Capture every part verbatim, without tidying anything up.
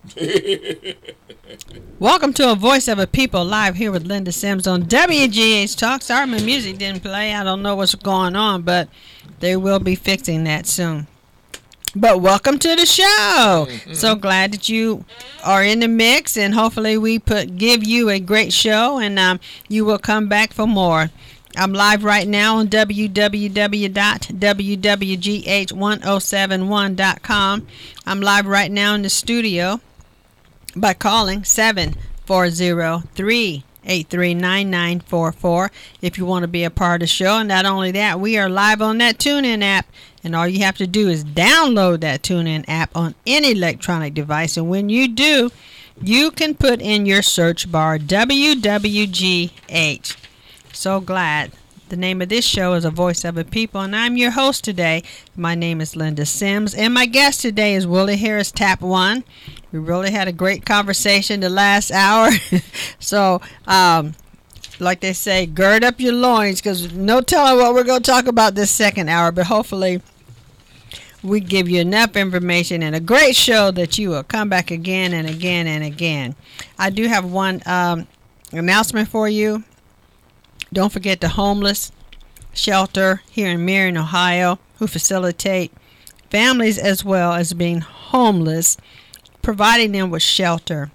Welcome to A Voice of a People, live here with Linda Sims on W G H Talk. Sorry my music didn't play. I don't know what's going on, but they will be fixing that soon. But welcome to the show. Mm-hmm. So glad that you are in the mix, and hopefully we put give you a great show, and um, you will come back for more. I'm live right now on w w w dot w w g h ten seventy-one dot com. I'm live right now in the studio by calling seven four zero, three eight three, nine nine four four if you want to be a part of the show. And not only that, we are live on that TuneIn app, and all you have to do is download that TuneIn app on any electronic device. And when you do, you can put in your search bar W W G H. So glad. The name of this show is A Voice of a People, and I'm your host today. My name is Linda Sims, and my guest today is Willie Harris, Tap One. We really had a great conversation the last hour. so, um, like they say, gird up your loins, because no telling what we're going to talk about this second hour, but hopefully we give you enough information and a great show that you will come back again and again and again. I do have one um, announcement for you. Don't forget the homeless shelter here in Marion, Ohio, who facilitate families as well as being homeless, providing them with shelter.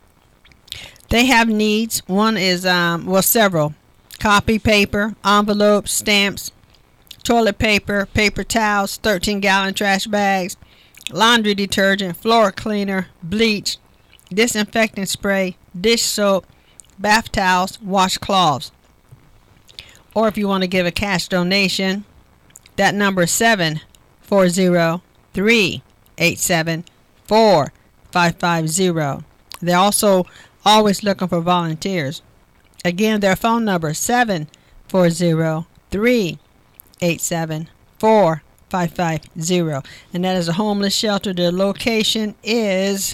They have needs. One is, um, well, several. Copy paper, envelopes, stamps, toilet paper, paper towels, thirteen-gallon trash bags, laundry detergent, floor cleaner, bleach, disinfectant spray, dish soap, bath towels, washcloths. Or if you want to give a cash donation, that number is seven four zero, three eight seven, four five five zero. They're also always looking for volunteers. Again, their phone number is seven four zero, three eight seven, four five five zero. And that is a homeless shelter. Their location is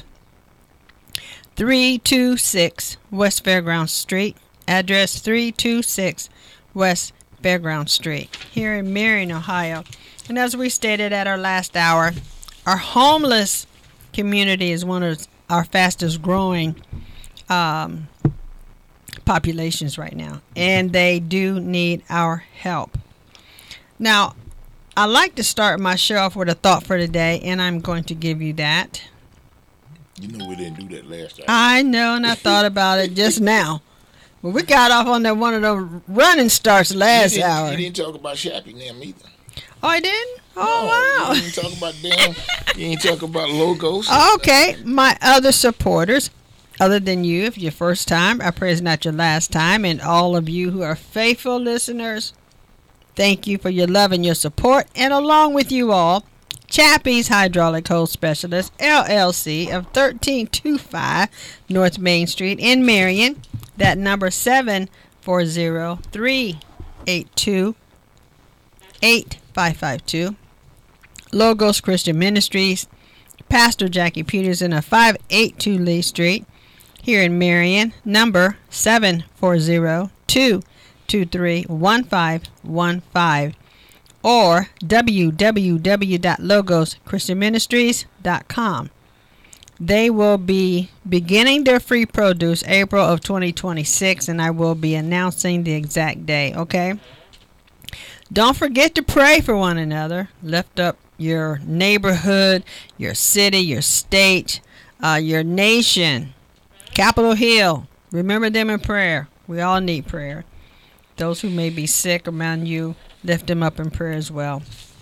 three two six West Fairground Street. Address three two six West Fairground Street, here in Marion, Ohio. And as we stated at our last hour, our homeless community is one of our fastest growing um, populations right now, and they do need our help. Now, I like to start my show off with a thought for today, and I'm going to give you that. You know we didn't do that last time. I know, and I thought about it just now. Well, we got off on that one of those running starts last you hour. You didn't talk about Shappy them either. Oh, I didn't? Oh, no, wow. You didn't talk about them. You didn't talk about logos. Okay. My other supporters, other than you, if your first time, I pray it's not your last time, and all of you who are faithful listeners, thank you for your love and your support. And along with you all, Chappie's Hydraulic Hose Specialist, L L C, of thirteen twenty-five North Main Street in Marion. That number seven four zero, three eight two, eight five five two. Logos Christian Ministries, Pastor Jackie Peterson of five eighty-two Lee Street, here in Marion. Number seven four zero, two two three, one five one five. Or w w w dot logos christian ministries dot com. They will be beginning their free produce April of twenty twenty-six, and I will be announcing the exact day, okay? Don't forget to pray for one another. Lift up your neighborhood, your city, your state, uh, your nation, Capitol Hill. Remember them in prayer. We all need prayer. Those who may be sick around you, lift them up in prayer as well.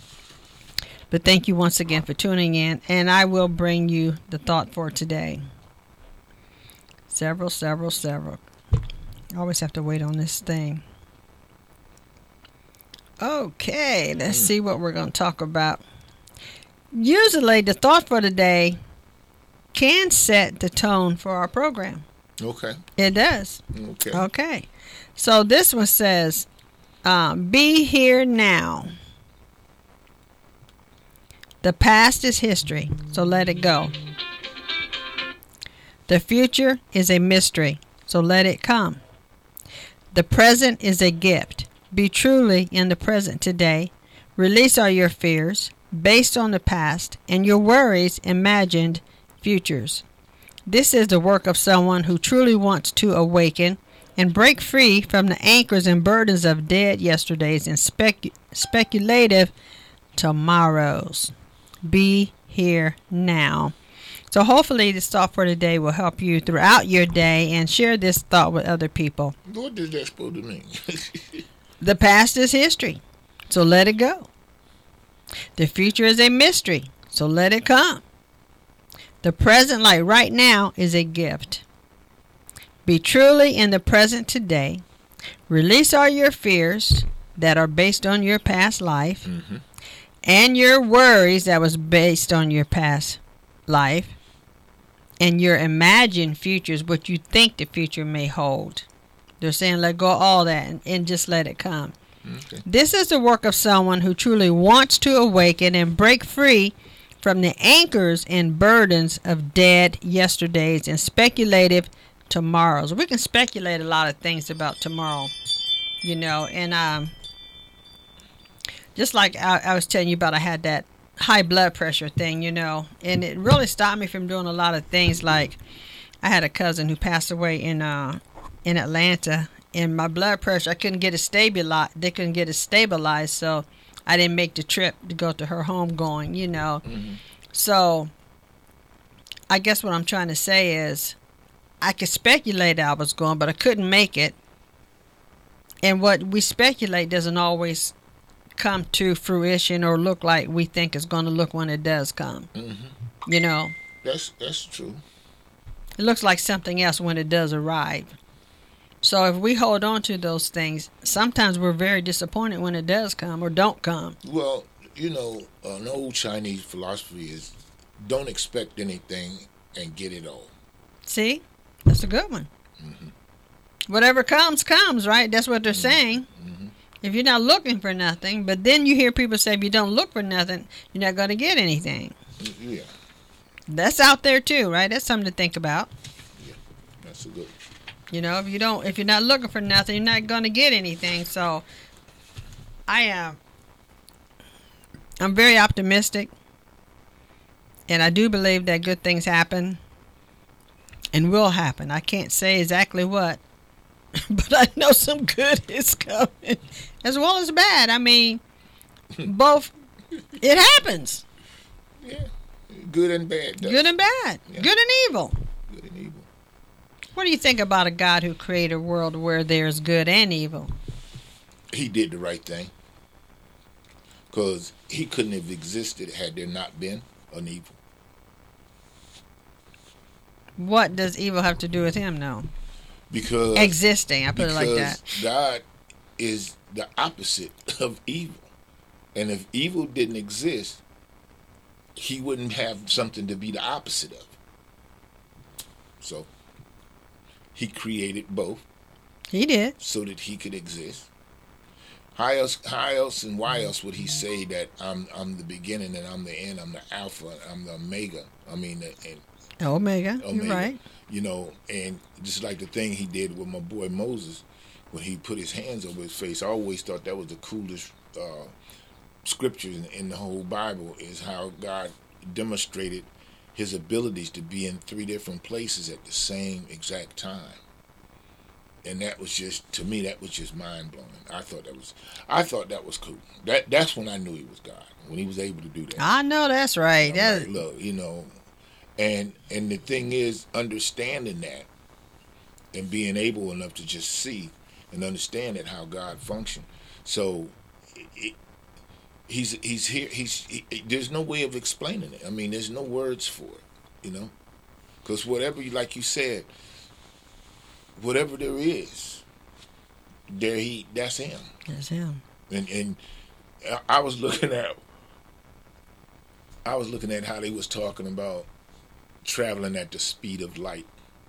But thank you once again for tuning in, and I will bring you the thought for today. Several, several, several. I always have to wait on this thing. Okay, let's see what we're going to talk about. Usually, the thought for today can set the tone for our program. Okay. It does. Okay. Okay. So this one says, um, be here now. The past is history, so let it go. The future is a mystery, so let it come. The present is a gift. Be truly in the present today. Release all your fears based on the past and your worries imagined futures. This is the work of someone who truly wants to awaken and break free from the anchors and burdens of dead yesterdays and spec- speculative tomorrows. Be here now. So hopefully this thought for today will help you throughout your day, and share this thought with other people. What does that supposed to mean? The past is history, so let it go. The future is a mystery, so let it come. The present, like right now, is a gift. Be truly in the present today. Release all your fears that are based on your past life, mm-hmm. and your worries that was based on your past life, and your imagined futures, what you think the future may hold. They're saying let go of all that and, and just let it come. Okay. This is the work of someone who truly wants to awaken and break free from the anchors and burdens of dead yesterdays and speculative tomorrows. We can speculate a lot of things about tomorrow, you know, and um, just like I, I was telling you about, I had that high blood pressure thing, you know, and it really stopped me from doing a lot of things. Like I had a cousin who passed away in uh in Atlanta, and my blood pressure, I couldn't get it stabilized. They couldn't get it stabilized, so I didn't make the trip to go to her home going, you know. Mm-hmm. So I guess what I'm trying to say is I could speculate I was going, but I couldn't make it. And what we speculate doesn't always come to fruition or look like we think it's going to look when it does come. Mm-hmm. You know. That's that's true. It looks like something else when it does arrive. So if we hold on to those things, sometimes we're very disappointed when it does come or don't come. Well, you know, an old Chinese philosophy is don't expect anything and get it all. See? That's a good one. Mm-hmm. Whatever comes, comes, right? That's what they're mm-hmm. saying. Mm-hmm. If you're not looking for nothing, but then you hear people say if you don't look for nothing, you're not going to get anything. Yeah. That's out there too, right? That's something to think about. Yeah, that's a good one. You know, if you don't, if you're not looking for nothing, you're not going to get anything. So, I am. Uh, I'm very optimistic, and I do believe that good things happen, and will happen. I can't say exactly what, but I know some good is coming, as well as bad. I mean, both. It happens. Yeah, good and bad. Does. Good and bad. Yeah. Good and evil. Good and evil. What do you think about a God who created a world where there's good and evil? He did the right thing. Because he couldn't have existed had there not been an evil. What does evil have to do with him, though? Because... Existing, I put it like that. God is the opposite of evil. And if evil didn't exist, he wouldn't have something to be the opposite of. So... he created both. He did. So that he could exist. How else, how else and why else would he say that I'm I'm the beginning and I'm the end, I'm the alpha, I'm the omega? I mean, the, and omega, omega, you're right. You know, and just like the thing he did with my boy Moses, when he put his hands over his face, I always thought that was the coolest uh, scripture in, in the whole Bible, is how God demonstrated his abilities to be in three different places at the same exact time. And that was just, to me, that was just mind-blowing. I thought that was, I thought that was cool. That That's when I knew he was God, when he was able to do that. I know that's right. That's... Like, look, you know, and and the thing is, understanding that and being able enough to just see and understand that how God functioned. So, it, it, He's he's here. He's he, there's no way of explaining it. I mean, there's no words for it, you know, because whatever you like you said, whatever there is, there he that's him. That's him. And and I was looking at I was looking at how they was talking about traveling at the speed of light.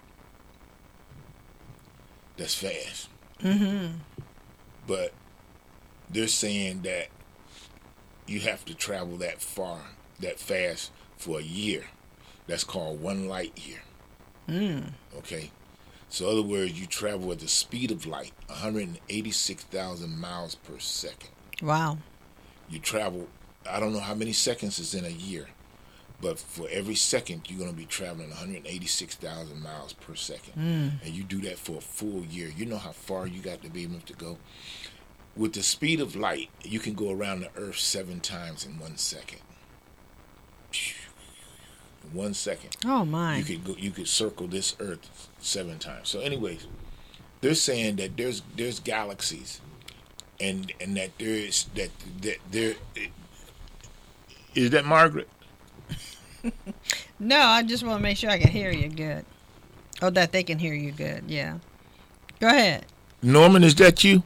That's fast. Mm-hmm. But they're saying that you have to travel that far, that fast for a year. That's called one light year. Mm. Okay? So in other words, you travel at the speed of light, one hundred eighty-six thousand miles per second. Wow. You travel, I don't know how many seconds is in a year, But for every second, you're going to be traveling one hundred eighty-six thousand miles per second. Mm. And you do that for a full year. You know how far you got to be able to go? With the speed of light, you can go around the earth seven times in one second. One second. Oh my! You could go, you could circle this earth seven times. So, anyways, they're saying that there's there's galaxies, and and that there is that that there is that Margaret. No, I just want to make sure I can hear you good. Oh, that they can hear you good. Yeah. Go ahead. Norman, is that you?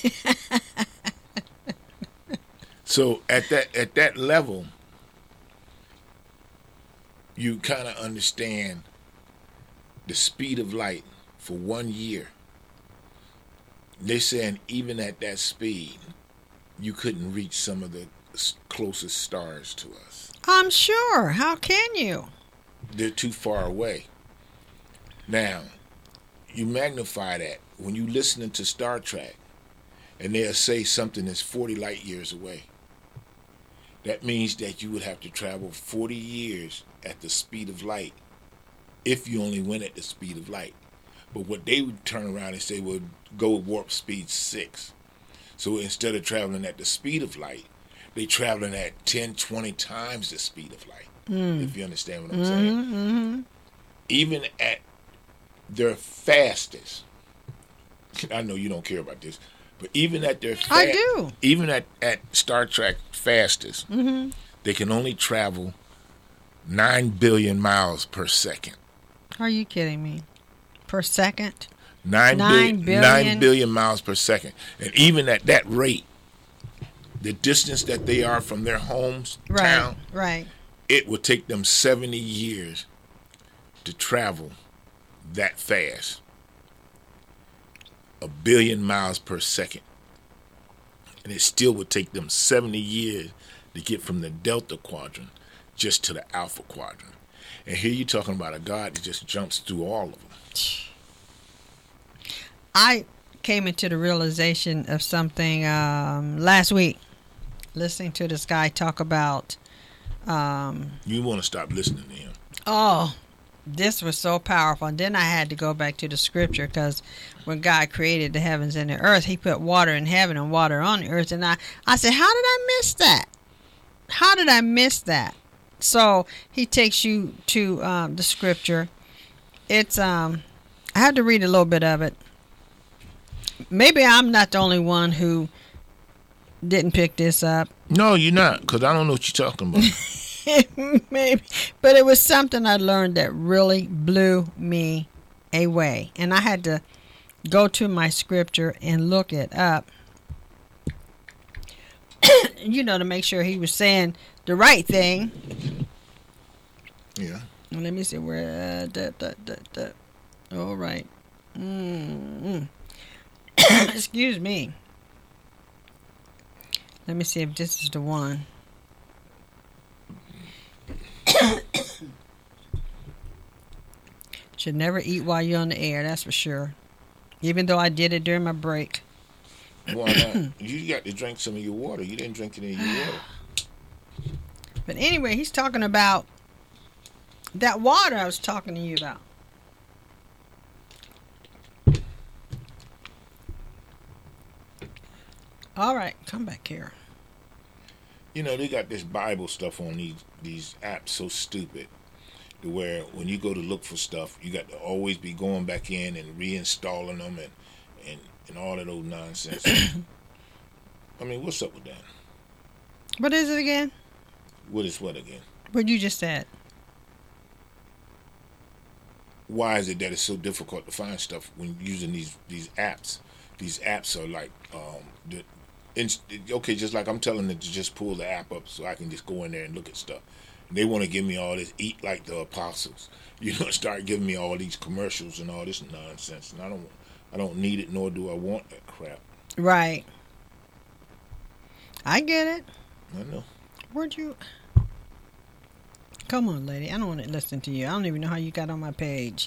So at that at that level, you kind of understand the speed of light for one year. They're saying even at that speed, you couldn't reach some of the closest stars to us. I'm sure. How can you? They're too far away. Now, you magnify that when you listening to Star Trek, and they'll say something that's forty light years away. That means that you would have to travel forty years at the speed of light if you only went at the speed of light. But what they would turn around and say would go warp speed six. So instead of traveling at the speed of light, they traveling at ten, twenty times the speed of light. Mm. If you understand what I'm mm-hmm, saying. Mm-hmm. Even at their fastest, I know you don't care about this, but even at their fa- I do. Even at, at Star Trek fastest, mm-hmm. they can only travel nine billion miles per second. Are you kidding me? Per second? Nine, Nine bi- billion? Nine billion miles per second. And even at that rate, the distance that they are from their homes, Right, town, right. it would take them seventy years to travel that fast. A billion miles per second. And it still would take them seventy years to get from the Delta Quadrant just to the Alpha Quadrant. And here you're talking about a God that just jumps through all of them. I came into the realization of something um, last week, listening to this guy talk about... Um, you want to stop listening to him. Oh, this was so powerful. And then I had to go back to the scripture, because when God created the heavens and the earth, he put water in heaven and water on the earth. And I, I said, how did I miss that? How did I miss that? So he takes you to um, the scripture. It's um, I had to read a little bit of it. Maybe I'm not the only one who didn't pick this up. No, you're not, because I don't know what you're talking about. Maybe, but it was something I learned that really blew me away, and I had to go to my scripture and look it up. You know, to make sure he was saying the right thing. Yeah. Let me see where. Uh, da, da, da, da. All right. Mm-hmm. Excuse me. Let me see if this is the one. Should never eat while you're on the air, that's for sure. Even though I did it during my break. Why not? You got to drink some of your water. You didn't drink any of your water. But anyway, he's talking about that water I was talking to you about. All right, come back here. You know, they got this Bible stuff on these these apps so stupid to where when you go to look for stuff, you got to always be going back in and reinstalling them and, and, and all of those nonsense. I mean, what's up with that? What is it again? What is what again? What you just said. Why is it that it's so difficult to find stuff when using these, these apps? These apps are like, um, the, okay, just like I'm telling them to just pull the app up so I can just go in there and look at stuff. And they want to give me all this, eat like the apostles. You know, start giving me all these commercials and all this nonsense. And I don't, I don't need it, nor do I want that crap. Right. I get it. I know. Where'd you... Come on, lady. I don't want to listen to you. I don't even know how you got on my page.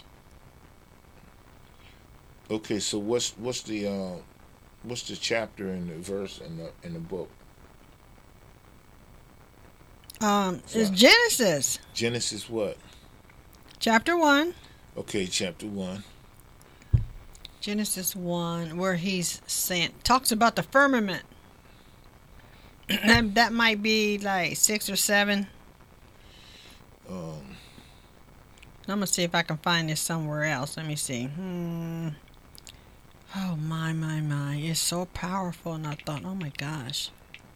Okay, so what's what's the uh, what's the chapter and the verse in the in the book? Um, it's Genesis. Genesis what? Chapter one. Okay, chapter one. Genesis one, where he's saying, talks about the firmament. that, that might be like six or seven. Um, I'm going to see if I can find this somewhere else. Let me see. Hmm. Oh, my, my, my. It's so powerful. And I thought, oh, my gosh.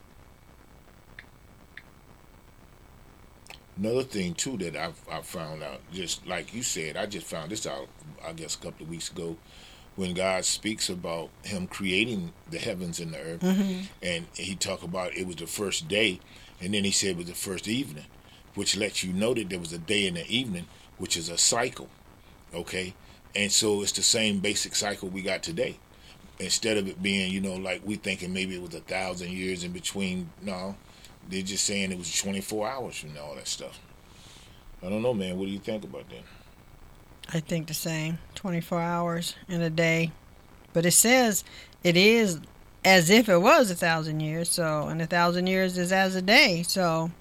Another thing, too, that I've, I found out, just like you said, I just found this out, I guess, a couple of weeks ago, when God speaks about him creating the heavens and the earth, Mm-hmm. and he talked about it was the first day, and then he said it was the first evening, which lets you know that there was a day and an evening, which is a cycle, okay? And so it's the same basic cycle we got today. Instead of it being, you know, like we thinking maybe it was a thousand years in between, no, they're just saying it was twenty-four hours from all that stuff. I don't know, man. What do you think about that? I think the same. twenty-four hours in a day. But it says it is as if it was a thousand years. So, and a thousand years is as a day. So,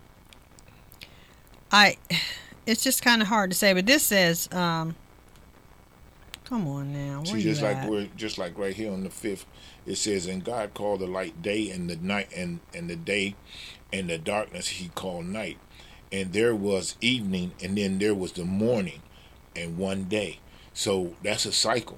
I, it's just kind of hard to say. But this says, um, come on now. Where See, you just like at? we're just like right here on the fifth, it says, "And God called the light day, and the night, and and the day, and the darkness He called night. And there was evening, and then there was the morning, and one day." So that's a cycle.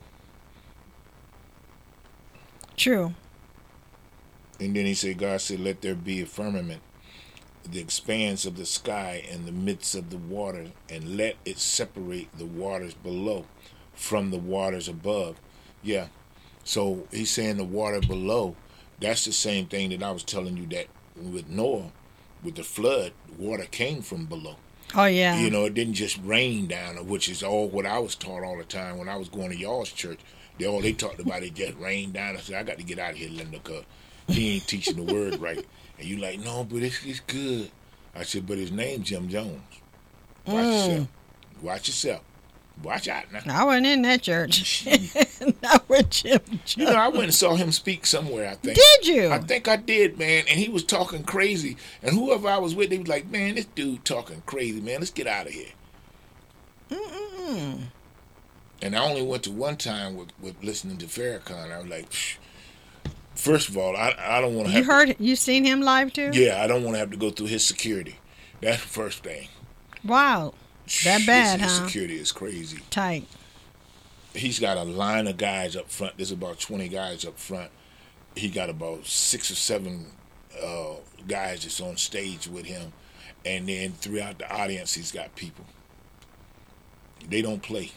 True. And then He said, God said, "Let there be a firmament, the expanse of the sky, in the midst of the water, and let it separate the waters below from the waters above." Yeah. So he's saying the water below, that's the same thing that I was telling you that with Noah, with the flood, water came from below. Oh, yeah. You know, it didn't just rain down, which is all what I was taught all the time when I was going to y'all's church. They all they talked about it just rained down. I said, I got to get out of here, Linda, because he ain't teaching the word right. And you like, no, but it's, it's good. I said, but his name's Jim Jones. Watch Mm. yourself. Watch yourself. Watch out now. I wasn't in that church. Not with Jim Jones. You know, I went and saw him speak somewhere, I think. Did you? I think I did, man. And he was talking crazy. And whoever I was with, they was like, man, this dude talking crazy, man. Let's get out of here. Mm-mm. And I only went to one time with, with listening to Farrakhan. I was like, psh. First of all, I I don't want to have You heard, you seen him live too? to, yeah, I don't want to have to go through his security. That's the first thing. Wow. That bad, his, his huh? security is crazy. Tight. He's got a line of guys up front. There's about twenty guys up front. He got about six or seven uh, guys that's on stage with him. And then throughout the audience, he's got people. They don't play.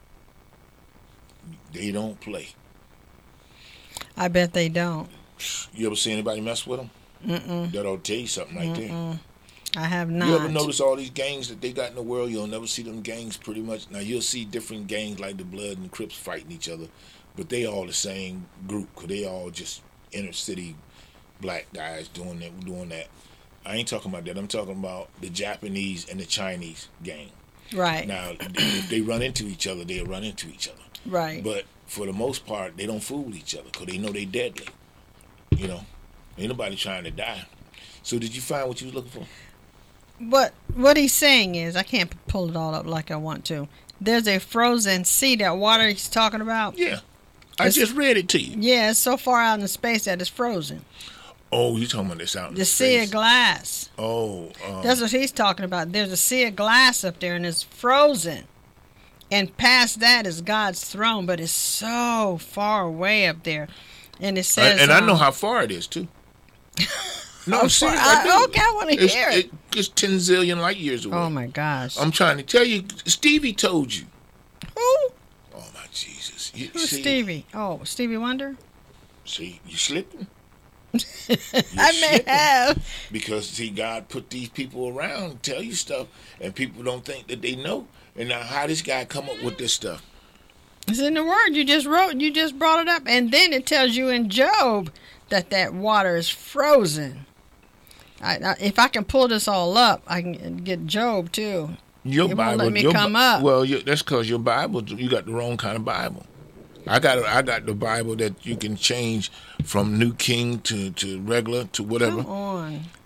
They don't play. I bet they don't. You ever see anybody mess with them? Mm-mm. That'll tell you something right there. Mm-mm. I have not. You ever notice all these gangs that they got in the world? You'll never see them gangs pretty much. Now, you'll see different gangs like the Blood and Crips fighting each other, but they all the same group, because they all just inner city black guys doing that. Doing that. I ain't talking about that. I'm talking about the Japanese and the Chinese gang. Right. Now, if they run into each other, they'll run into each other. Right. But for the most part, they don't fool each other because they know they deadly. You know, ain't nobody trying to die. So did you find what you was looking for? What what he's saying is, I can't pull it all up like I want to. There's a frozen sea, that water he's talking about. Yeah, I It's- just read it to you. Yeah, it's so far out in space that it's frozen. Oh, you talking about this out in The sea of glass. Oh, um, That's what he's talking about. There's a sea of glass up there, and it's frozen. And past that is God's throne, but it's so far away up there. And it says, and, and I know um, how far it is too. No, How I'm serious. far? I do. I- okay, I wanna It's- hear it. It's ten zillion light years away. Oh my gosh. I'm trying to tell you, Stevie told you. Who? Oh my Jesus! You, Who's see, Stevie? Oh, Stevie Wonder? See, you slipping. I may have. Because see, God put these people around to tell you stuff, and people don't think that they know. And now, how this guy come up with this stuff? It's in the word. You just wrote, you just brought it up. And then it tells you in Job that that water is frozen. I, I, if I can pull this all up, I can get Job too. Your It won't Bible, let me your, come Bi- up. Well, you, that's because your Bible, you got the wrong kind of Bible. I got, I got the Bible that you can change from New King to, to regular to whatever. Come on.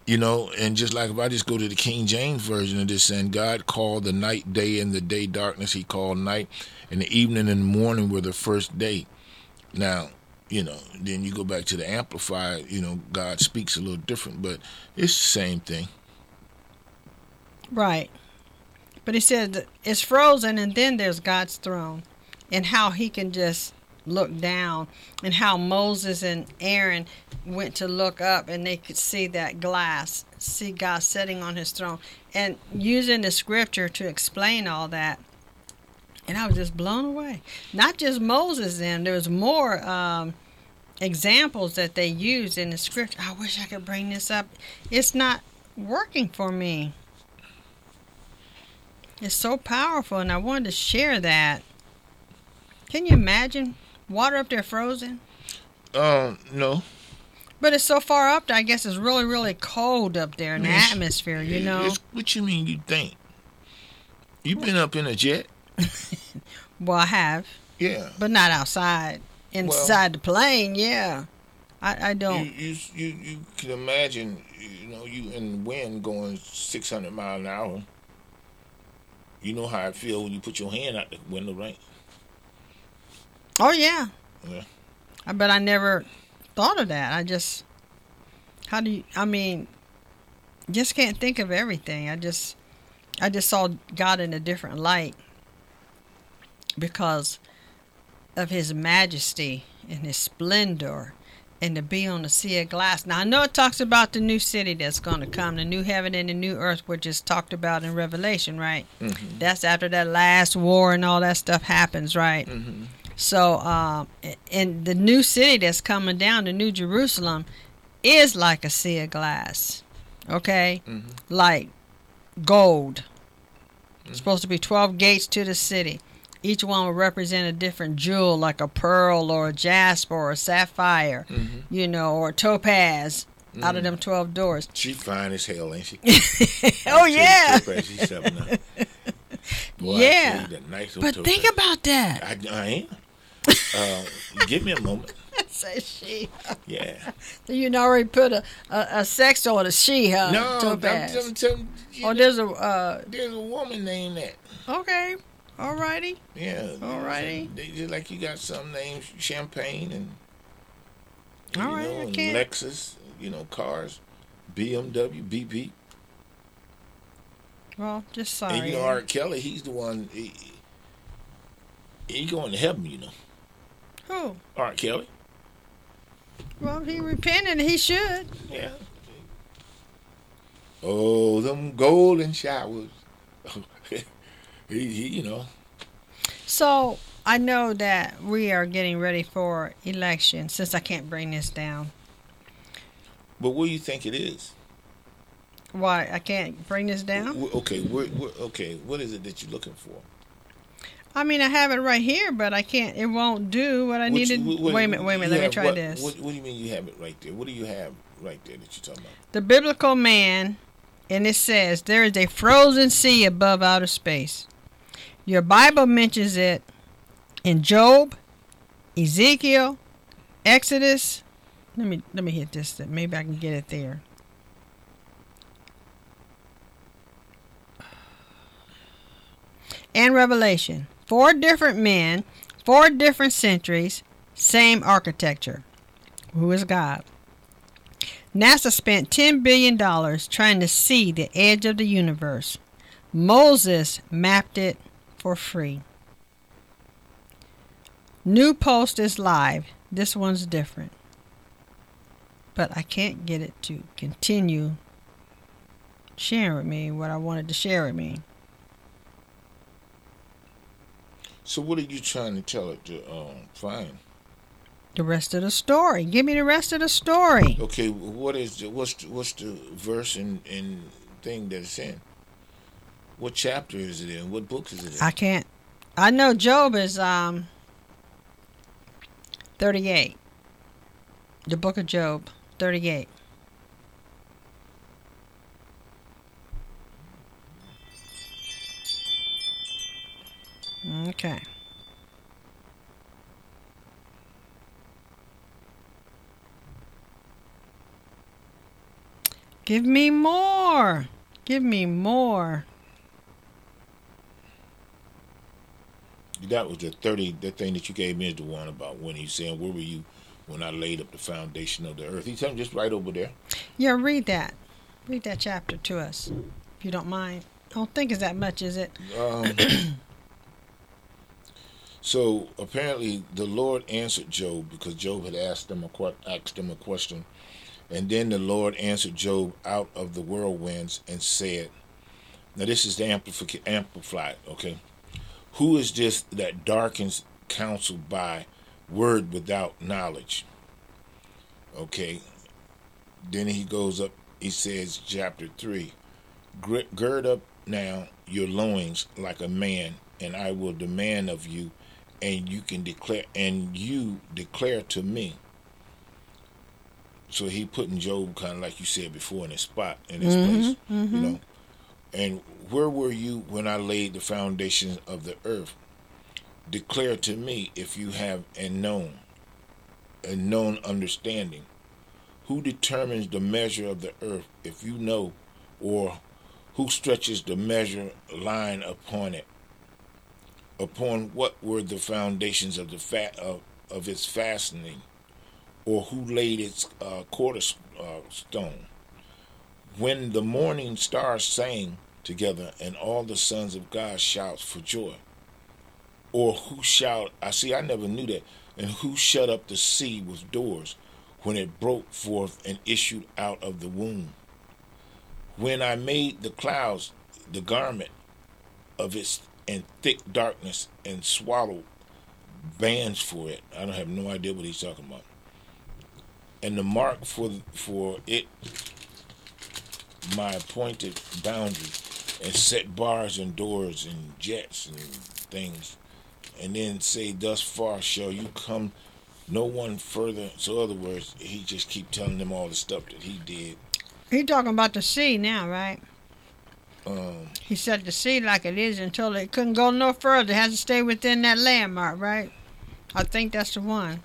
You know, and just like if I just go to the King James version of this, and God called the night day and the day darkness, he called night, and the evening and the morning were the first day. Now, you know, then you go back to the Amplified, you know, God speaks a little different, but it's the same thing. Right. But he said it's frozen, and then there's God's throne, and how he can just look down, and how Moses and Aaron went to look up, and they could see that glass, see God sitting on his throne, and using the scripture to explain all that. And I was just blown away. Not just Moses, then. There was more um, examples that they used in the scripture. I wish I could bring this up. It's not working for me. It's so powerful, and I wanted to share that. Can you imagine water up there frozen? Um, no. But it's so far up there, I guess it's really, really cold up there in the It's- atmosphere, you know? It's, what you mean you think? You been up in a jet? Well, I have, Yeah. but not outside. Inside the plane, yeah. I, I You, don't. you you you can imagine, you know, you in the wind going six hundred miles an hour. You know how it feel when you put your hand out the window, right? Oh, yeah. Yeah. I- But I never thought of that. I just, how do you, I mean, just can't think of everything. I just, I just saw God in a different light because of his majesty and his splendor, and to be on the sea of glass. Now, I know it talks about the new city that's going to come, the new heaven and the new earth, which is talked about in Revelation, right? Mm-hmm. That's after that last war and all that stuff happens, right? Mm-hmm. So, um, and the new city that's coming down, the New Jerusalem, is like a sea of glass, okay? Mm-hmm. Like gold. Mm-hmm. It's supposed to be twelve gates to the city. Each one will represent a different jewel, like a pearl or a jasper or a sapphire, Mm-hmm. you know, or a topaz Mm-hmm. out of them twelve doors. She fine as hell, ain't she? Oh, yeah. Topaz, she's something else. Boy, I Yeah. tell you, that nice old But topaz. think about that. I, I am. Uh, give me a moment. Say she. Yeah. You already put a, a, a sex on a she, huh? No, I'm, Topaz. I'm, telling you, Oh, there's a, uh, there's a woman named that. okay. Alrighty. Yeah. Alrighty. They just like you got some named Champagne and you All right, know, I and can't- Lexus, you know, cars, B M W, B P. Well, just sorry. And you know, R. Kelly, he's the one. He, he going to heaven, you know. Who? R. Kelly. Well, he repented. He should. Yeah. Oh, them golden showers. he, he, you know. So I know that we are getting ready for election. Since I can't bring this down, But what do you think it is? why I can't bring this down? Wh- Okay, where, where, okay. What is it that you're looking for? I mean, I have it right here, but I can't. It won't do what I What needed. you- what- wait a minute. Wait a minute. you Let me have try what- this. What, what do you mean you have it right there? What do you have right there that you're talking about? The biblical man, and it says there is a frozen sea above outer space. Your Bible mentions it in Job, Ezekiel, Exodus. Let me let me hit this. Maybe I can get it there. And Revelation. Four different men, four different centuries, same architecture. Who is God? NASA spent ten billion dollars trying to see the edge of the universe. Moses mapped it for free. New post is live. This one's different. But I can't get it to continue sharing with me what I wanted to share with me. So what are you trying to tell it to um, find? The rest of the story. Give me the rest of the story. Okay, what is the, what's the, what's the verse and, and thing that it's in? What chapter is it in? What book is it in? I can't. I know Job is um thirty-eight. The book of Job, thirty-eight. Okay. Give me more. Give me more. That was the thirty. The thing that you gave me is the one about when he's saying, "Where were you when I laid up the foundation of the earth?" He's telling just right over there. Yeah, read that. Read that chapter to us, if you don't mind. I don't think it's that much, is it? Um, so apparently, the Lord answered Job because Job had asked him a que- asked him a question, and then the Lord answered Job out of the whirlwinds and said, "Now this is the amplified, amplified, okay." Who is this that darkens counsel by word without knowledge? Okay. Then he goes up, he says, chapter three, gird up now your loins like a man, and I will demand of you, and you can declare, and you declare to me. So he putting Job kind of like you said before in his spot, in his mm-hmm, place, mm-hmm. you know. And where were you when I laid the foundations of the earth? Declare to me if you have a known, a known understanding. Who determines the measure of the earth, if you know, or who stretches the measure line upon it? Upon what were the foundations of the fat of, of its fastening, or who laid its uh, cornerstone? When the morning stars sang together, and all the sons of God shouts for joy. Or who shout, I see, I never knew that. And who shut up the sea with doors when it broke forth and issued out of the womb? When I made the clouds the garment of its and thick darkness and swallowed bands for it. I don't have no idea what he's talking about. And the mark for for it, my appointed boundary, and set bars and doors and jets and things, and then say, thus far shall you come, no one further. So in other words, he just keep telling them all the stuff that he did. He talking about the sea now, right? Um, he said the sea like it is until it couldn't go no further. It has to stay within that landmark, right? I think that's the one.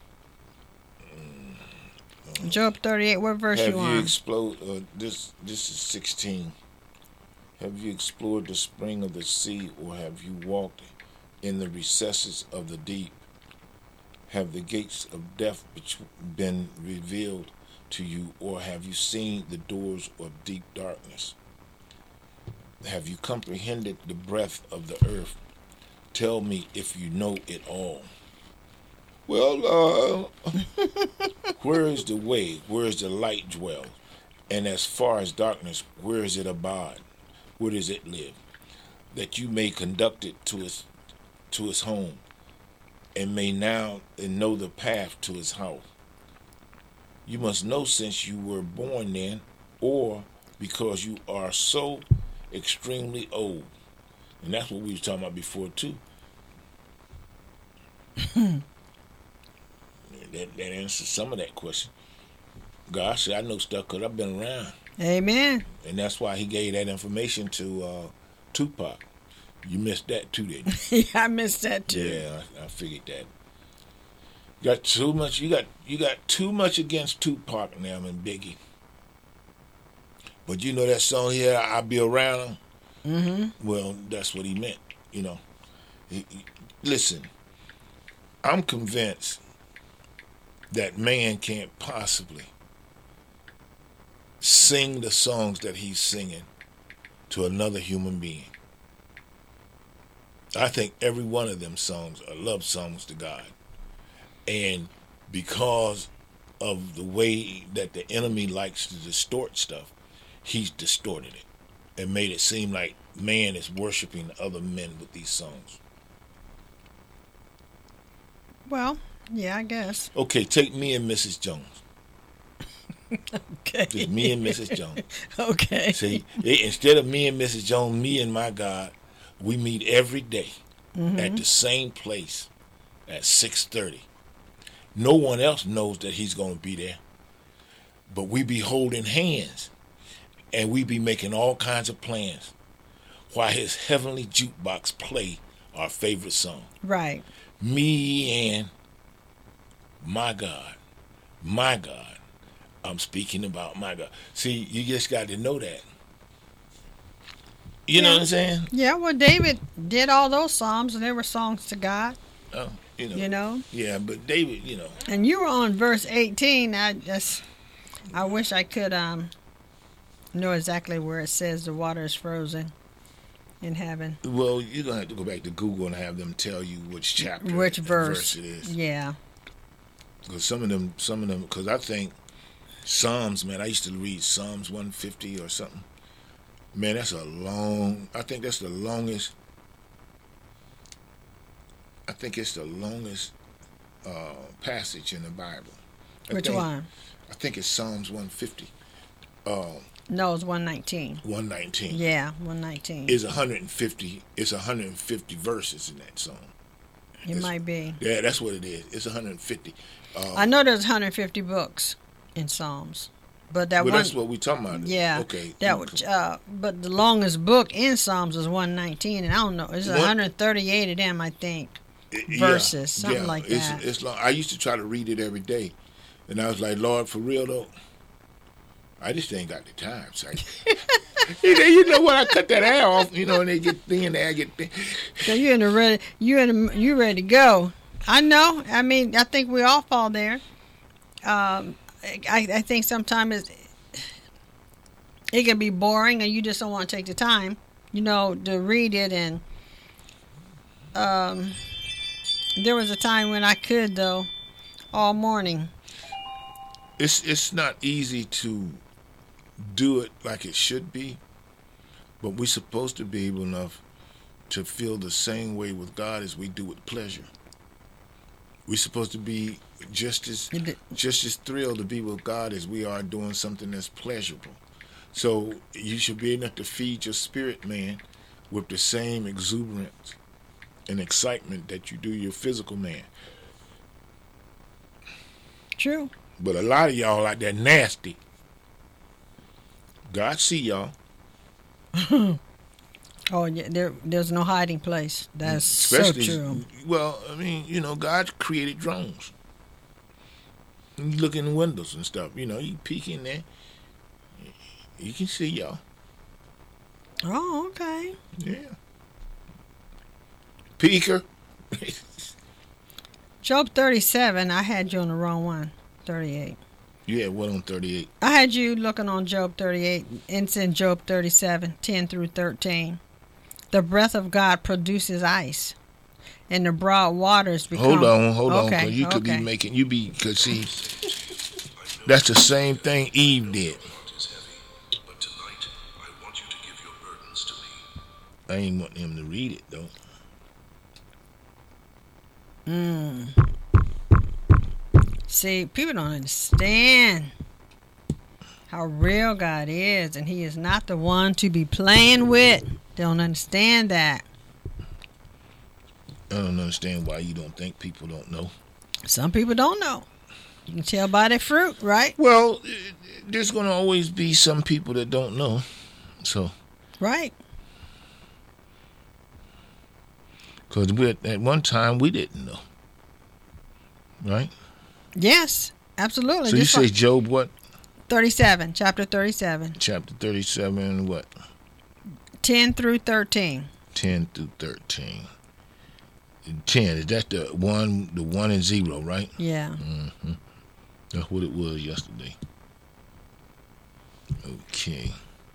Um, Job thirty-eight, what verse have you on? Have you explored, uh, this, this is sixteen. Have you explored the spring of the sea, or have you walked in the recesses of the deep? Have the gates of death been revealed to you, or have you seen the doors of deep darkness? Have you comprehended the breadth of the earth? Tell me if you know it all. Well, uh, where is the way? Where is the light dwell? And as far as darkness, where is it abide? Where does it live? That you may conduct it to its to its home, and may now and know the path to his house. You must know since you were born then, or because you are so extremely old. And that's what we were talking about before too. that, that answers some of that question. God said, I know stuff because I've been around. Amen. And that's why he gave that information to uh, Tupac. You missed that too, didn't you? Yeah, I missed that too. Yeah, I, I figured that. You got too much. You got you got too much against Tupac now and Biggie. But you know that song here, "I'll Be Around." Mm-hmm. Well, that's what he meant. You know, he, he, listen. I'm convinced that man can't possibly sing the songs that he's singing to another human being. I think every one of them songs are love songs to God. And because of the way that the enemy likes to distort stuff, he's distorted it and made it seem like man is worshiping other men with these songs. Well, yeah, I guess. Okay, take me and Missus Jones. Okay. Just me and Missus Jones. Okay. See, instead of me and Missus Jones, me and my God, we meet every day mm-hmm. at the same place at six thirty. No one else knows that he's going to be there. But we be holding hands, and we be making all kinds of plans while his heavenly jukebox play our favorite song. Right. Me and my God, my God, I'm speaking about my God. See, you just got to know that. You yeah. know what I'm saying? Yeah, well, David did all those psalms, and they were songs to God. Oh, you know. You know? Yeah, but David, you know. And you were on verse eighteen. I just, I wish I could um know exactly where it says the water is frozen in heaven. Well, you're going to have to go back to Google and have them tell you which chapter, which verse. verse. verse it is. Yeah. Because some of them, some of them, because I think Psalms, man, I used to read Psalms one fifty or something. Man, that's a long, I think that's the longest, I think it's the longest uh, passage in the Bible. I Which think, one? I think it's Psalms one fifty. Uh, No, it's one nineteen. one nineteen. Yeah, one nineteen. It's one hundred fifty, it's one hundred fifty verses in that song. It it's, might be. Yeah, that's what it is. It's one hundred fifty. Uh, I know there's one hundred fifty books in Psalms. But that well, one, that's what we talking about. Yeah. Okay. That was, uh, but the longest book in Psalms is one nineteen, and I don't know. It's one hundred thirty-eight of them, I think, verses, yeah, something yeah. like it's, that. It's long. I used to try to read it every day, and I was like, Lord, for real though, I just ain't got the time. So you know, you know what? I cut that hair off, you know, and they get thin, the hair get thin. So you in the ready, you in the, you ready to go? I know. I mean, I think we all fall there. Um, I, I think sometimes it can be boring and you just don't want to take the time, you know, to read it. And um, there was a time when I could, though, all morning. It's it's not easy to do it like it should be, but we're supposed to be able enough to feel the same way with God as we do with pleasure. We're supposed to be just as just as thrilled to be with God as we are doing something that's pleasurable. So you should be enough to feed your spirit man with the same exuberance and excitement that you do your physical man. True. But a lot of y'all like that nasty. God see y'all. Oh, yeah, there, there's no hiding place. That's Especially, so true. Well, I mean, you know, God created drones. You look in the windows and stuff, you know, you peek in there, you can see y'all. Oh, okay. Yeah. Peeker. Job thirty-seven, I had you on the wrong one. thirty-eight. You had what on thirty-eight? I had you looking on Job thirty-eight. It's in Job thirty-seven, ten through thirteen. The breath of God produces ice, and the broad waters become... Hold on, hold on, okay, because you could okay. be making, you be, because see, that's the same thing Eve did. I ain't want him to read it, though. Mm. See, people don't understand how real God is, and He is not the one to be playing with. They don't understand that. I don't understand why you don't think people don't know. Some people don't know. You can tell by their fruit, right? Well, there's going to always be some people that don't know. So, right. Because at one time we didn't know. Right? Yes, absolutely. So Just you say like Job what? thirty-seven, chapter thirty-seven. Chapter thirty-seven, what? ten through thirteen. ten through thirteen. ten, is that the one, the one and zero, right? Yeah. Mm-hmm. That's what it was yesterday. Okay.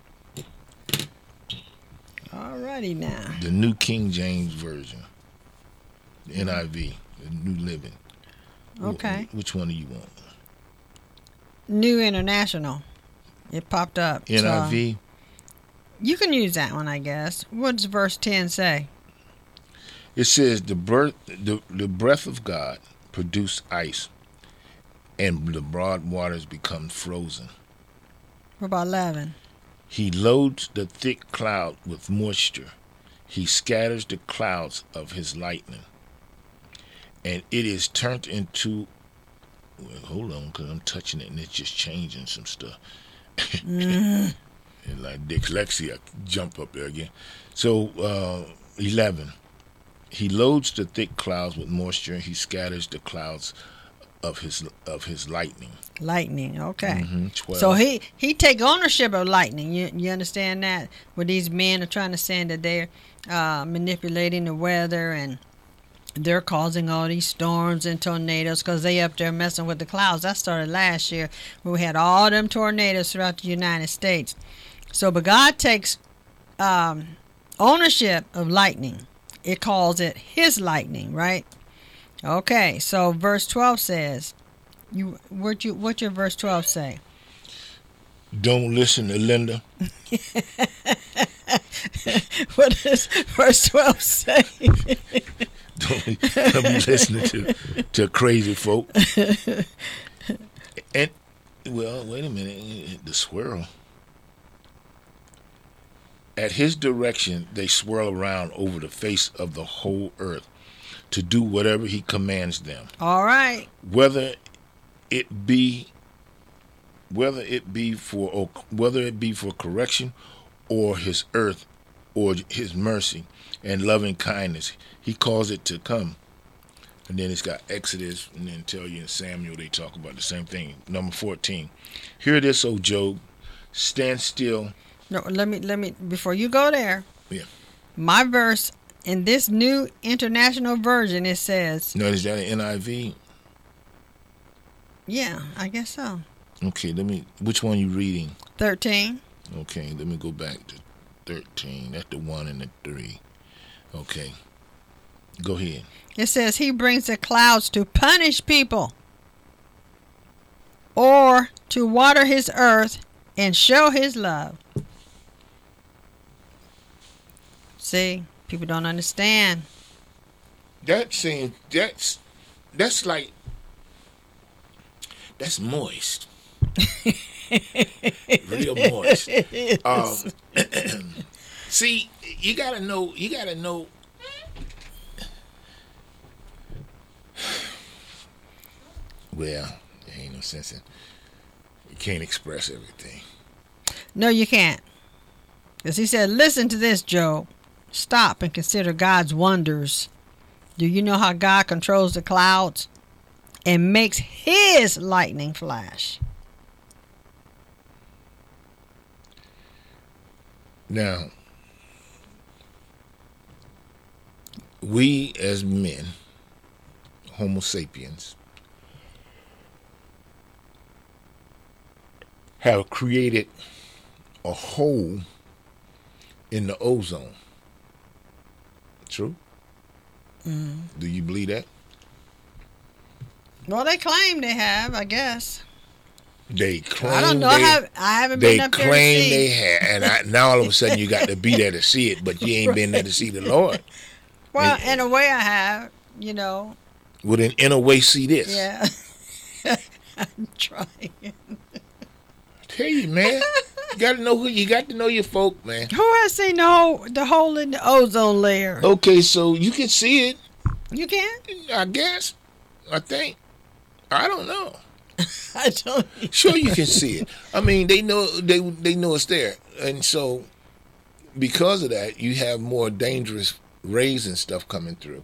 Alrighty now. The New King James Version. The N I V, the New Living. Okay. Wh- which one do you want? New International. It popped up. N I V? So you can use that one, I guess. What does verse ten say? It says, the, birth, the, the breath of God produced ice, and the broad waters become frozen. What about eleven? He loads the thick cloud with moisture. He scatters the clouds of his lightning. And it is turned into... Well, hold on, because I'm touching it and it's just changing some stuff. Mm. And like dyslexia, jump up there again. So, uh, eleven. He loads the thick clouds with moisture. He scatters the clouds of his of his lightning. Lightning, okay. Mm-hmm, so he he take ownership of lightning. You you understand that? Where these men are trying to say that they're uh, manipulating the weather and they're causing all these storms and tornadoes because they up there messing with the clouds. That started last year where we had all them tornadoes throughout the United States. So, but God takes um, ownership of lightning. It calls it his lightning, right? Okay, so verse twelve says, "You what you what your verse twelve say?" Don't listen to Linda. What does verse twelve say? Don't be listening to to crazy folk. And well, wait a minute, the swirl. At his direction, they swirl around over the face of the whole earth to do whatever he commands them. All right. Whether it be, whether it be for, or whether it be for correction, or his earth, or his mercy and loving kindness, he calls it to come. And then it's got Exodus, and then tell you in Samuel they talk about the same thing. Number fourteen. Hear this, O Job. Stand still. No, let me let me before you go there. Yeah. My verse in this new international version, it says. No, is that an N I V? Yeah, I guess so. Okay, let me. Which one you reading? Thirteen. Okay, let me go back to thirteen. That's the one and the three. Okay. Go ahead. It says he brings the clouds to punish people or to water his earth and show his love. See, people don't understand. That seems that's that's like that's moist. Real moist. Um, see, you gotta know. You gotta know. Well, there ain't no sense in. You can't express everything. No, you can't. Because he said, listen to this, Job. Stop and consider God's wonders. Do you know how God controls the clouds and makes his lightning flash? Now, we as men, Homo sapiens, have created a hole in the ozone. True? Mm. Do you believe that? Well, they claim they have, I guess. They claim I don't know. They, I, have, I haven't they been up there to claim see. they have, and I, now all of a sudden you got to be there to see it, but you ain't been there to see the Lord. Well, and, in a way, I have. You know. Well, then in a way, see this. Yeah. I'm trying. Tell you, man. You got to know who you got to know your folk, man. Who has seen the hole, the hole in the ozone layer? Okay, so you can see it. You can? I guess. I think. I don't know. I don't. Sure, you can see it. I mean, they know they they know it's there, and so because of that, you have more dangerous rays and stuff coming through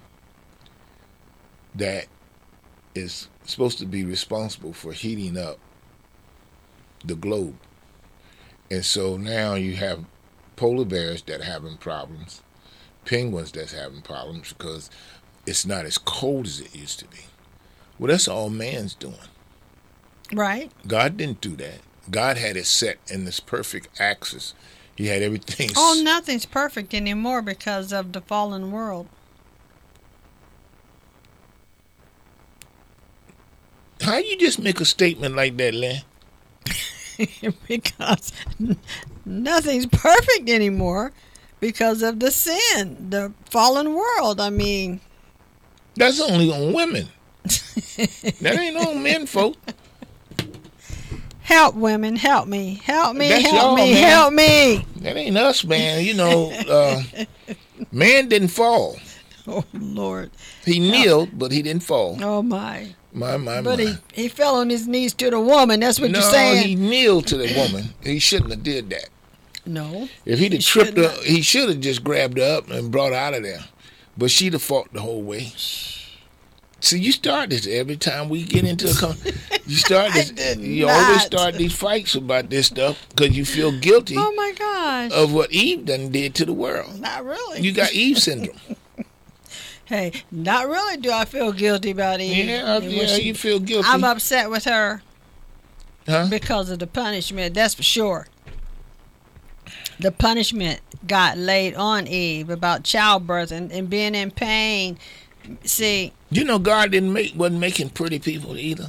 that is supposed to be responsible for heating up the globe. And so now you have polar bears that are having problems, penguins that's having problems because it's not as cold as it used to be. Well, that's all man's doing. Right. God didn't do that. God had it set in this perfect axis. He had everything. Oh, nothing's perfect anymore because of the fallen world. How you just make a statement like that, Len? Because nothing's perfect anymore because of the sin, the fallen world. I mean, that's only on women. That ain't on men, folk. Help, women, help me, help me, That's help y'all, me, man. help me. That ain't us, man. You know, uh, man didn't fall. Oh, Lord. He kneeled, but he didn't fall. Oh, my. My, my, But my. he, he fell on his knees to the woman. That's what no, you're saying. he kneeled to the woman. He shouldn't have did that. No. If he'd have He tripped should her, not. he should have just grabbed her up and brought her out of there. But she'd have fought the whole way. See, you start this every time we get into a con- you start this. did You not. always start these fights about this stuff because you feel guilty Oh my gosh. of what Eve done did to the world. Not really. You got Eve syndrome. Hey, not really do I feel guilty about Eve. Yeah, And when yeah, she- you feel guilty. I'm upset with her huh? because of the punishment, that's for sure. The punishment got laid on Eve about childbirth and, and being in pain. See, You know, God didn't make wasn't making pretty people either.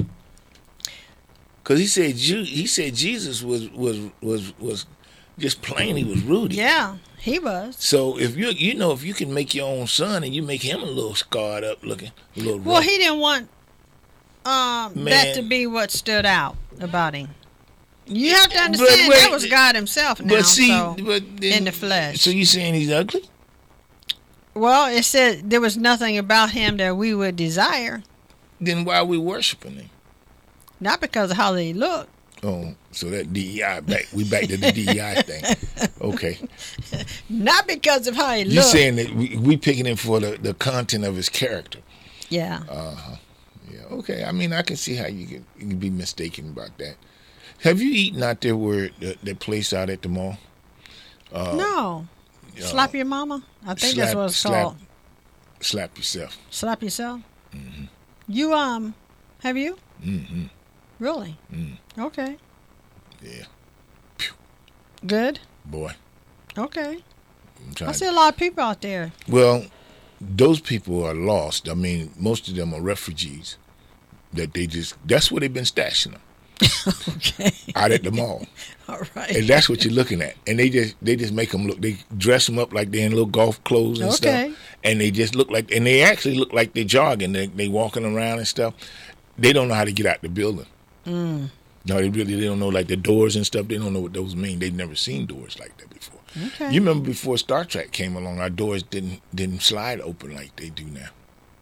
Cause he said Ju- he said Jesus was was was was just plain. He was rude. yeah, he was. So if you you know if you can make your own son and you make him a little scarred up looking, a little Well, rough. he didn't want um, that Man. to be what stood out about him. You have to understand wait, that was God himself now. but see, so, but then, in the flesh. So you saying he's ugly? well, it said there was nothing about him that we would desire, Then why are we worshiping him? not because of how they look. Oh, so that D E I back. We back to the D E I thing. Okay, Not because of how he you looked. saying that we, we picking him for the, the content of his character? Yeah. Yeah. Okay. I mean, I can see how you can, you can be mistaken about that. Have you eaten out there where the, that place out at the mall? no. uh, Slap your mama? I think that's slap- what it's slap- called. Slap yourself. Slap yourself? You, um, have you? Mm-hmm. Really? Mm. Okay. Yeah. Good? Boy. Okay. I'm I trying. see a lot of people out there. Well, those people are lost. I mean, most of them are refugees. That they just, that's where they've been stashing them. Okay. Out at the mall. All right. And that's what you're looking at. And they just they just make them look, they dress them up like they're in little golf clothes and Okay. stuff. And they just look like, and they actually look like they're jogging. They they walking around and stuff. They don't know how to get out the building. Mm. No, they really they don't know like the doors and stuff. They don't know what those mean. They've never seen doors like that before. Okay. You remember before Star Trek came along, our doors didn't didn't slide open like they do now.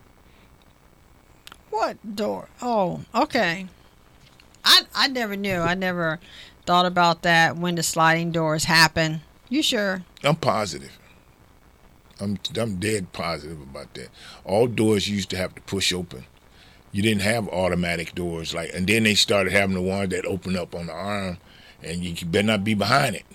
What door? Oh, okay. I I never knew. I never thought about that when the sliding doors happen. You sure? I'm positive. I'm I'm dead positive about that. All doors used to have to push open. You didn't have automatic doors like, and then they started having the ones that open up on the arm, and you better not be behind it.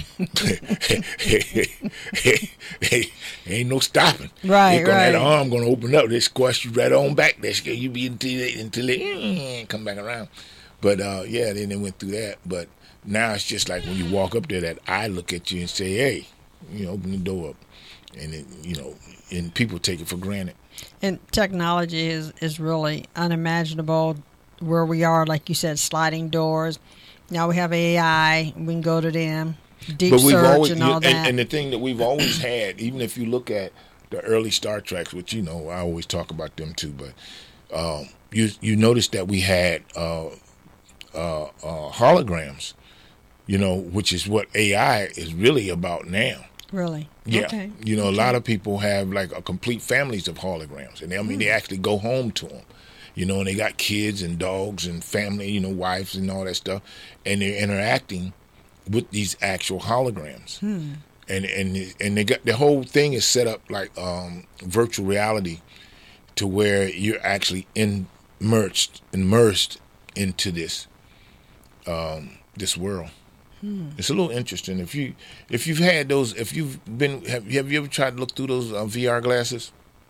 Ain't no stopping. Right, They gonna, right. That arm gonna open up. They squash you right on back. They scare you be until they, until they mm, come back around. But uh, yeah, then they went through that. But now it's just like when you walk up there, that eye look at you and say, "Hey, you know, open the door up," and it, you know, and people take it for granted. And technology is is really unimaginable. Where we are, like you said, sliding doors. Now we have A I. We can go to them. Deep But we've search always, and all and, that. and the thing that we've always had, even if you look at the early Star Treks, which you know I always talk about them too, but um, you you notice that we had uh, uh, uh, holograms, you know, which is what A I is really about now. Really? Yeah, Okay. you know, a lot of people have like a complete families of holograms, and they, I mean, they actually go home to them. You know, and they got kids and dogs and family, you know, wives and all that stuff, and they're interacting with these actual holograms. Hmm. And and and they got the whole thing is set up like um, virtual reality, to where you're actually immersed immersed into this um, this world. Hmm. It's a little interesting. If you if you've had those, if you've been have, have you ever tried to look through those uh, V R glasses?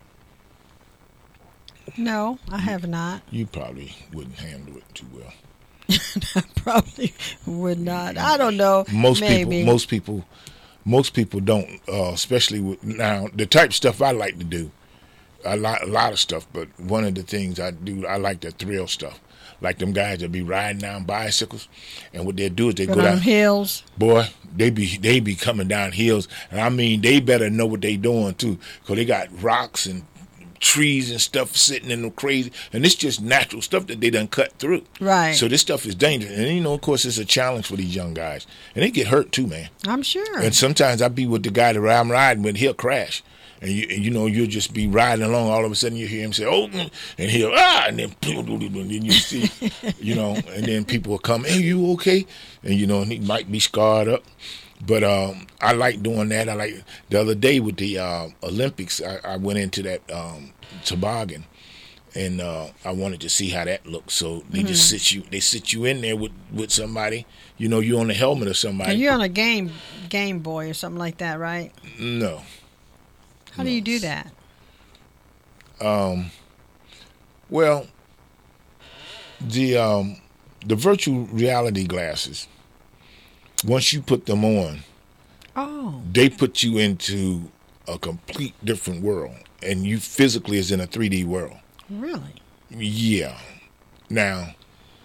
No, I have not. You probably wouldn't handle it too well. I probably would not. I don't know. Most Maybe. people, most people, most people don't. Uh, especially with now the type of stuff I like to do. I like a lot of stuff, but one of the things I do, I like the thrill stuff. Like them guys that be riding down bicycles, and what they do is they Go go down down. hills. Boy, they be they be coming down hills, and I mean they better know what they doing too, cause they got rocks and trees and stuff sitting in them crazy, and it's just natural stuff that they done cut through. Right. So this stuff is dangerous, and you know, of course, it's a challenge for these young guys, and they get hurt too, man. I'm sure. And sometimes I be with the guy that I'm riding with, he'll crash. And you, and you know, you'll just be riding along. All of a sudden, you hear him say, "Oh," and he'll ah, and then, and then you see, you know, and then people will come, "Hey, you okay?" And you know, and he might be scarred up. But um, I like doing that. I like the other day with the uh, Olympics. I, I went into that um, toboggan, and uh, I wanted to see how that looked. So they mm-hmm. just sit you, they sit you in there with, with somebody. You know, you're on the helmet of somebody. And you're on a game Game Boy or something like that, right? No. How no. do you do that? Um. Well, the um, the virtual reality glasses. Once you put them on, oh, they put you into a complete different world, and you physically is in a three D world. Really? Yeah. Now,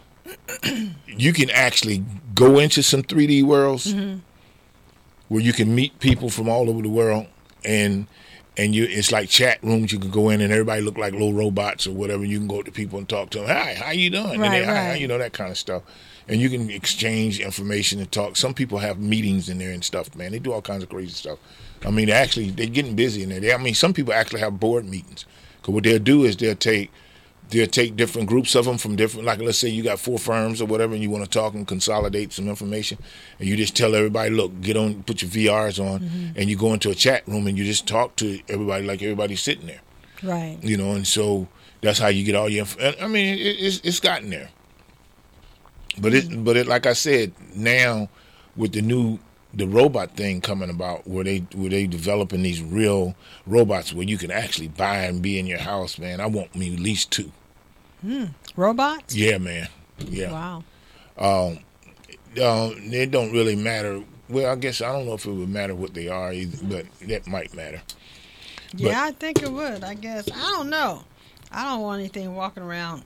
you can actually go into some three D worlds mm-hmm. where you can meet people from all over the world, and and you it's like chat rooms. You can go in and everybody look like little robots or whatever. You can go to people and talk to them. Hi, how you doing? Right, and they, right. Hi, you know, that kind of stuff. And you can exchange information and talk. Some people have meetings in there and stuff, man. They do all kinds of crazy stuff. I mean, actually, they're getting busy in there. They, I mean, some people actually have board meetings. Because what they'll do is they'll take they'll take different groups of them from different, like let's say you got four firms or whatever, and you want to talk and consolidate some information, and you just tell everybody, look, get on, put your V Rs on, mm-hmm. and you go into a chat room and you just talk to everybody like everybody's sitting there. Right. You know, and so that's how you get all your, I mean, it, it's, it's gotten there. But it, but it, like I said, now with the new the robot thing coming about, where they where they developing these real robots where you can actually buy and be in your house, man. I want me at least two. Hmm. Robots? Yeah, man. Yeah. Wow. Um, uh, it don't really matter. Well, I guess I don't know if it would matter what they are, either, but that might matter. Yeah, but, I think it would. I guess I don't know. I don't want anything walking around.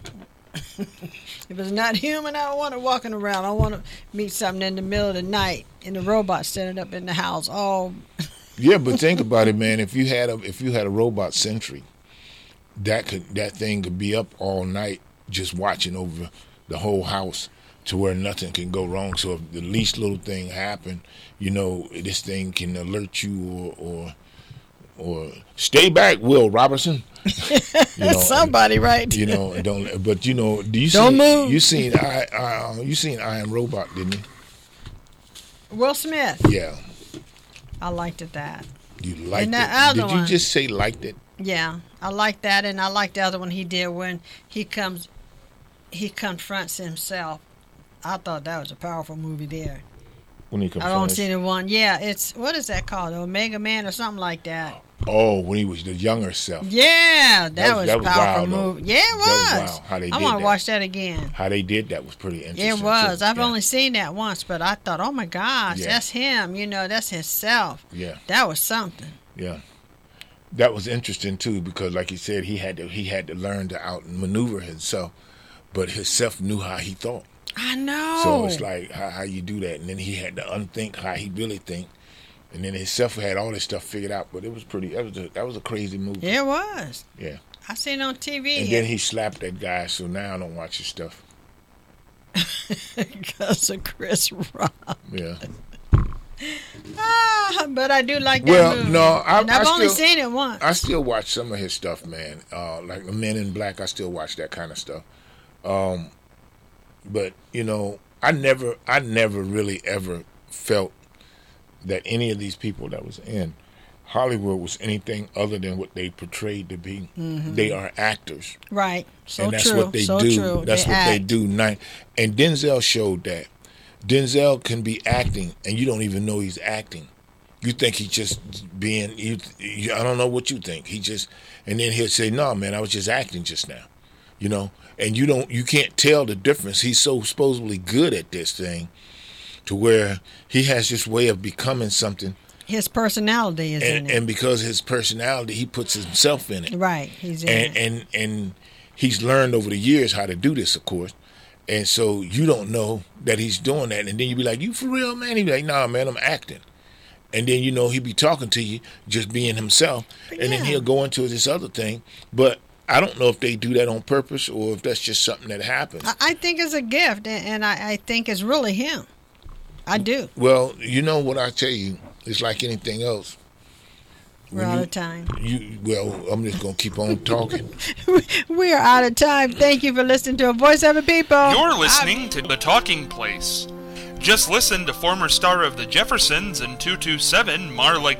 If it's not human, I don't want it walking around. I want to meet something in the middle of the night and the robot standing up in the house. Oh, yeah, but think about it, man. If you had a if you had a robot sentry, that could that thing could be up all night just watching over the whole house to where nothing can go wrong. So if the least little thing happened, you know, this thing can alert you or or, or stay back, Will Robertson. You know, somebody, and, right? You know, don't. But you know, do you don't see, move? You seen I, I you seen I Am Robot, didn't you? Will Smith. Yeah, I liked it. That you liked and that it. Other Did you one, just say liked it? Yeah, I liked that, and I liked the other one he did when he comes, he confronts himself. I thought that was a powerful movie there. When he confronts. I don't see the one. Yeah, it's what is that called? Omega Man or something like that. Oh, when he was the younger self. Yeah, that, that was a powerful wild, movie. Yeah, it was. That was wild how they I did want to that. watch that again. How they did that was pretty interesting. It was. Too. I've yeah. only seen that once, but I thought, oh my gosh, yeah. that's him. You know, that's himself. Yeah. That was something. Yeah. That was interesting too, because like he said, he had to he had to learn to outmaneuver himself, but himself knew how he thought. I know. So it's like how, how you do that, and then he had to unthink how he really think, and then himself had all this stuff figured out. But it was pretty. That was a, that was a crazy movie. It was. Yeah. I seen it on T V. And then he slapped that guy, so now I don't watch his stuff. Because of Chris Rock. Yeah. Ah, but I do like that well, movie. no, I, and I've I only still, seen it once. I still watch some of his stuff, man. Uh, like the Men in Black, I still watch that kind of stuff. Um, but you know, I never, I never really ever felt that any of these people that was in Hollywood was anything other than what they portrayed to be. Mm-hmm. They are actors, right? So and that's true. what they so do. True. That's they what act. they do. Night and Denzel showed that. Denzel can be acting, and you don't even know he's acting. You think he's just being. You, you, I don't know what you think. He just, and then he'll say, "No, man, I was just acting just now," you know. And you don't, you can't tell the difference. He's so supposedly good at this thing, to where he has this way of becoming something. His personality is and, in it, and because his personality, he puts himself in it. Right, he's in and, it. And and he's learned over the years how to do this, of course. And so you don't know that he's doing that. And then you be like, you for real, man? He be like, nah, man, I'm acting. And then, you know, he be talking to you, just being himself. But and yeah. then he'll go into this other thing. But I don't know if they do that on purpose or if that's just something that happens. I, I think it's a gift, and, and I, I think it's really him. I do. Well, you know what I tell you, it's like anything else. We're When out you, of time. You Well, I'm just going to keep on talking. We are out of time. Thank you for listening to A Voice of the People. You're listening to The Talking Place. Just listen to former star of The Jeffersons and two two seven, Marla